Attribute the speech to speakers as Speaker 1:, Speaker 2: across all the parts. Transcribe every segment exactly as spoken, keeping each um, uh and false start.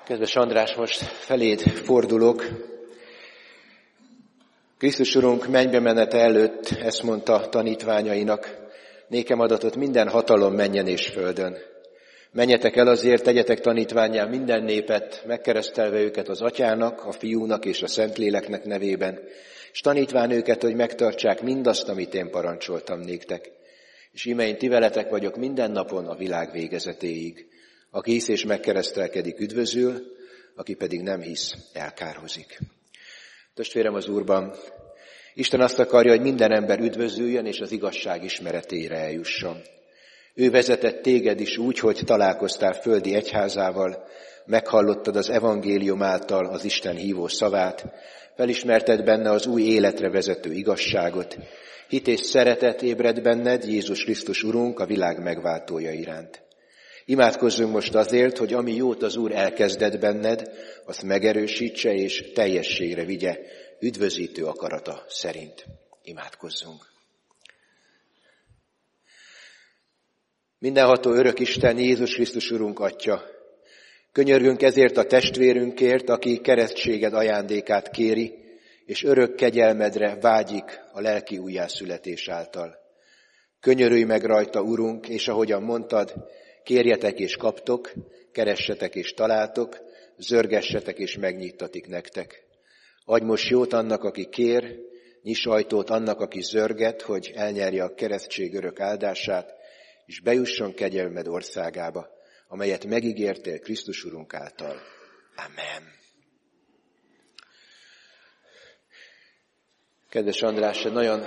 Speaker 1: Kedves András, most feléd fordulok. Krisztus Urunk mennybe menete előtt ezt mondta tanítványainak: nékem adatot minden hatalom mennyen és földön. Menjetek el azért, tegyetek tanítvánnyá minden népet, megkeresztelve őket az Atyának, a Fiúnak és a Szentléleknek nevében, és tanítván őket, hogy megtartsák mindazt, amit én parancsoltam néktek. És íme én ti veletek vagyok minden napon a világ végezetéig. Aki hisz és megkeresztelkedik, üdvözül, aki pedig nem hisz, elkárhozik. Testvérem az Úrban, Isten azt akarja, hogy minden ember üdvözüljön, és az igazság ismeretére eljusson. Ő vezetett téged is úgy, hogy találkoztál földi egyházával, meghallottad az evangélium által az Isten hívó szavát, felismerted benne az új életre vezető igazságot, hit és szeretet ébred benned Jézus Krisztus Urunk, a világ megváltója iránt. Imádkozzunk most azért, hogy ami jót az Úr elkezdett benned, azt megerősítse és teljességre vigye, üdvözítő akarata szerint. Imádkozzunk. Mindenható örök Isten, Jézus Krisztus Urunk Atya, könyörgünk ezért a testvérünkért, aki keresztséged ajándékát kéri, és örök kegyelmedre vágyik a lelki újjászületés által. Könyörülj meg rajta, Urunk, és ahogyan mondtad, kérjetek és kaptok, keressetek és találtok, zörgessetek és megnyittatik nektek. Adj most jót annak, aki kér, nyiss ajtót annak, aki zörget, hogy elnyerje a keresztség örök áldását, és bejusson kegyelmed országába, amelyet megígértél Krisztus Urunk által. Amen. Kedves András, nagyon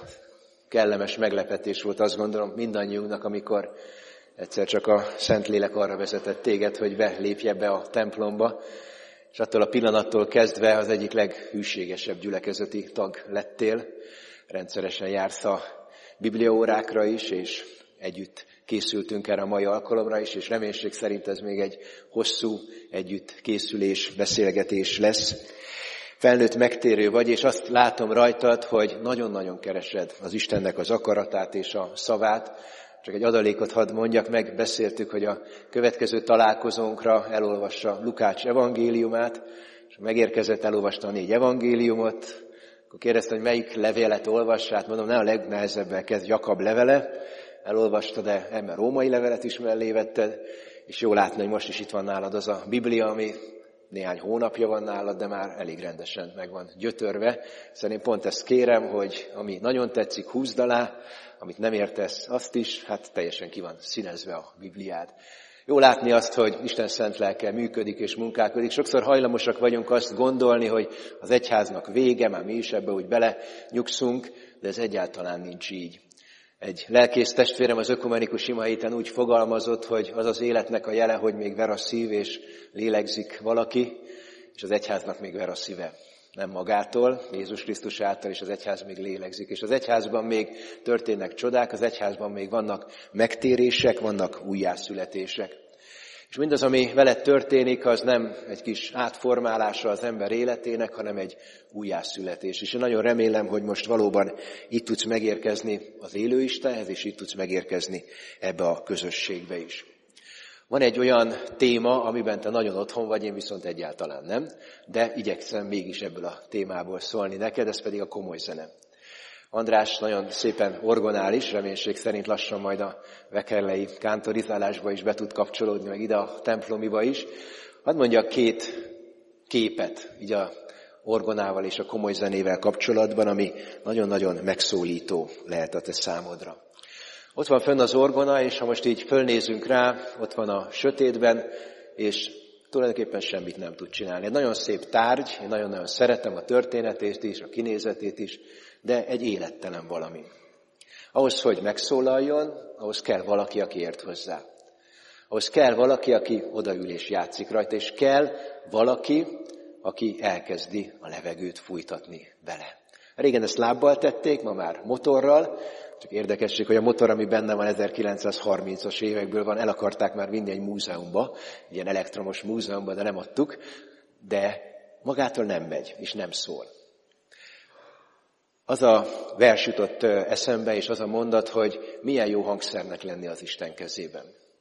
Speaker 1: kellemes meglepetés volt, azt gondolom, mindannyiunknak, amikor egyszer csak a Szentlélek arra vezetett téged, hogy belépje be a templomba, és attól a pillanattól kezdve az egyik leghűségesebb gyülekezeti tag lettél. Rendszeresen jársz a bibliaórákra is, és együtt készültünk erre a mai alkalomra is, és reménység szerint ez még egy hosszú együtt készülés, beszélgetés lesz. Felnőtt megtérő vagy, és azt látom rajtad, hogy nagyon-nagyon keresed az Istennek az akaratát és a szavát. Csak egy adalékot hadd mondjak meg, beszéltük, hogy a következő találkozónkra elolvassa Lukács evangéliumát, és megérkezett, elolvasta a négy evangéliumot, akkor kérdezte, hogy melyik levelet olvassát, mondom, ne a legnehezebbel kezd, Jakab levele, elolvasta, de ember római levelet is mellé vetted, és jó látni, hogy most is itt van nálad az a Biblia, ami néhány hónapja van nálad, de már elég rendesen meg van gyötörve. Szóval én pont ezt kérem, hogy ami nagyon tetszik, húzd alá, amit nem értesz, azt is, hát teljesen ki van színezve a Bibliád. Jó látni azt, hogy Isten szent lelke működik és munkálkodik. Sokszor hajlamosak vagyunk azt gondolni, hogy az egyháznak vége, már mi is ebbe úgy bele nyugszunk, de ez egyáltalán nincs így. Egy lelkész testvérem az ökumenikus ima héten úgy fogalmazott, hogy az az életnek a jele, hogy még ver a szív és lélegzik valaki, és az egyháznak még ver a szíve. Nem magától, Jézus Krisztus által, és az egyház még lélegzik. És az egyházban még történnek csodák, az egyházban még vannak megtérések, vannak újjászületések. És mindaz, ami veled történik, az nem egy kis átformálása az ember életének, hanem egy újjászületés. És én nagyon remélem, hogy most valóban itt tudsz megérkezni az élő Istenhez, és itt tudsz megérkezni ebbe a közösségbe is. Van egy olyan téma, amiben te nagyon otthon vagy, én viszont egyáltalán nem, de igyekszem mégis ebből a témából szólni neked, ez pedig a komoly zene. András nagyon szépen orgonális, reménység szerint lassan majd a vekerlei kántorizálásba is be tud kapcsolódni, meg ide a templomiba is. Hadd mondjak két képet, így a orgonával és a komoly zenével kapcsolatban, ami nagyon-nagyon megszólító lehet a te számodra. Ott van fönn az orgona, és ha most így fölnézünk rá, ott van a sötétben, és tulajdonképpen semmit nem tud csinálni. Egy nagyon szép tárgy, én nagyon-nagyon szeretem a történetét is, a kinézetét is, de egy élettelen valami. Ahhoz, hogy megszólaljon, ahhoz kell valaki, aki ért hozzá. Ahhoz kell valaki, aki odaül és játszik rajta, és kell valaki, aki elkezdi a levegőt fújtatni vele. Régen ezt lábbal tették, ma már motorral. Csak érdekesség, hogy a motor, ami benne van ezerkilencszázharmincas évekből van, el akarták már vinni egy múzeumba, ilyen elektromos múzeumba, de nem adtuk, de magától nem megy, és nem szól. Az a vers jutott eszembe, és az a mondat, hogy milyen jó hangszernek lenni az Isten kezében.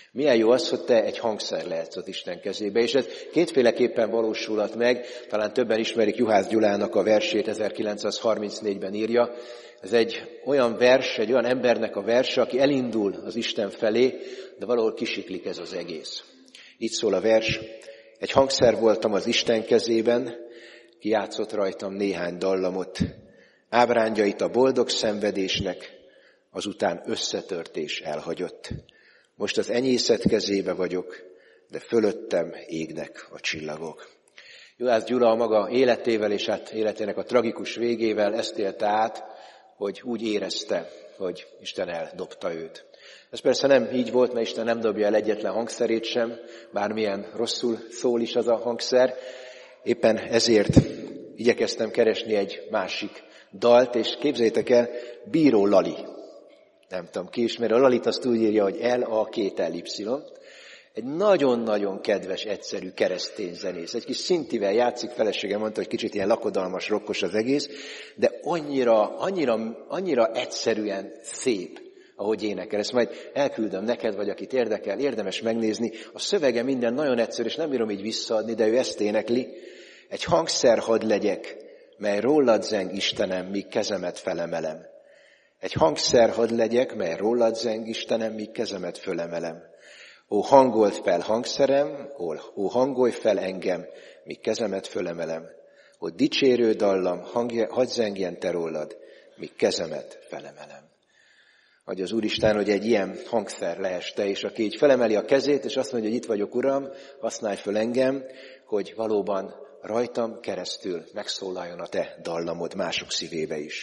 Speaker 1: Milyen jó az, hogy te egy hangszer lehetsz az Isten kezébe, és ez kétféleképpen valósulhat meg, talán többen ismerik Juhász Gyulának a versét, ezerkilencszázharmincnégyben írja. Ez egy olyan vers, egy olyan embernek a verse, aki elindul az Isten felé, de valahol kisiklik ez az egész. Így szól a vers: egy hangszer voltam az Isten kezében, ki játszott rajtam néhány dallamot, ábrányait a boldog szenvedésnek, azután összetört és elhagyott. Most az enyészet kezébe vagyok, de fölöttem égnek a csillagok. Juhász Gyula a maga életével és hát életének a tragikus végével ezt élte át, hogy úgy érezte, hogy Isten eldobta őt. Ez persze nem így volt, mert Isten nem dobja el egyetlen hangszerét sem, bármilyen rosszul szól is az a hangszer. Éppen ezért igyekeztem keresni egy másik dalt, és képzeljétek el, Bíró Lali. Nem tudom ki ismeri, a Lalit azt úgy írja, hogy L A két L Y. Egy nagyon-nagyon kedves, egyszerű keresztény zenész. Egy kis szintivel játszik, felesége mondta, hogy kicsit ilyen lakodalmas, rokkos az egész, de annyira, annyira, annyira egyszerűen szép, ahogy énekel. Ezt majd elküldöm neked, vagy akit érdekel, érdemes megnézni. A szövege minden nagyon egyszerű, és nem bírom így visszaadni, de ő ezt énekli. Egy hangszer hadd legyek, mely rólad zeng, Istenem, míg kezemet felemelem. Egy hangszer hadd legyek, mely rólad zeng, Istenem, míg kezemet fölemelem. Ó, hangold fel hangszerem, ó, ó, hangolj fel engem, míg kezemet fölemelem. Ó, dicsérő dallam, hangja, hadd zengjen te rólad, míg kezemet felemelem. Adja az Úristen, hogy egy ilyen hangszer lehess te, és aki így felemeli a kezét, és azt mondja, hogy itt vagyok, Uram, használj föl engem, hogy valóban rajtam keresztül megszólaljon a te dallamod mások szívébe is.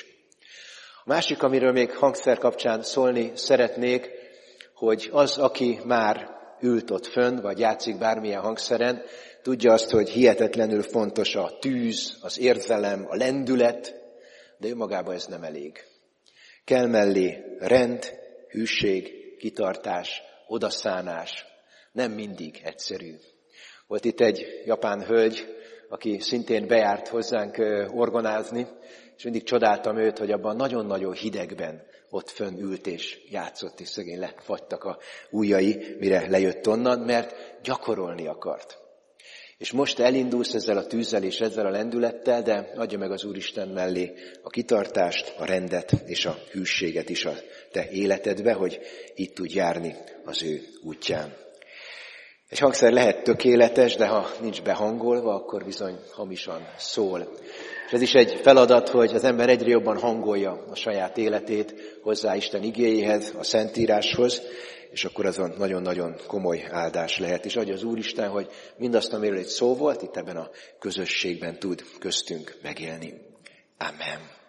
Speaker 1: A másik, amiről még hangszer kapcsán szólni szeretnék, hogy az, aki már ült ott fönn, vagy játszik bármilyen hangszeren, tudja azt, hogy hihetetlenül fontos a tűz, az érzelem, a lendület, de önmagában ez nem elég. Kell mellé rend, hűség, kitartás, odaszánás. Nem mindig egyszerű. Volt itt egy japán hölgy, aki szintén bejárt hozzánk orgonázni, és mindig csodáltam őt, hogy abban nagyon-nagyon hidegben ott fönn ült és játszott, és szegény lefagytak a ujjai, mire lejött onnan, mert gyakorolni akart. És most elindulsz ezzel a tűzzel és ezzel a lendülettel, de adja meg az Úristen mellé a kitartást, a rendet és a hűséget is a te életedbe, hogy itt tudj járni az ő útján. Egy hangszer lehet tökéletes, de ha nincs behangolva, akkor bizony hamisan szól. És ez is egy feladat, hogy az ember egyre jobban hangolja a saját életét hozzá Isten igéjéhez, a Szentíráshoz, és akkor azon nagyon-nagyon komoly áldás lehet. És adja az Úristen, hogy mindazt, amiről egy szó volt, itt ebben a közösségben tud köztünk megélni. Amen.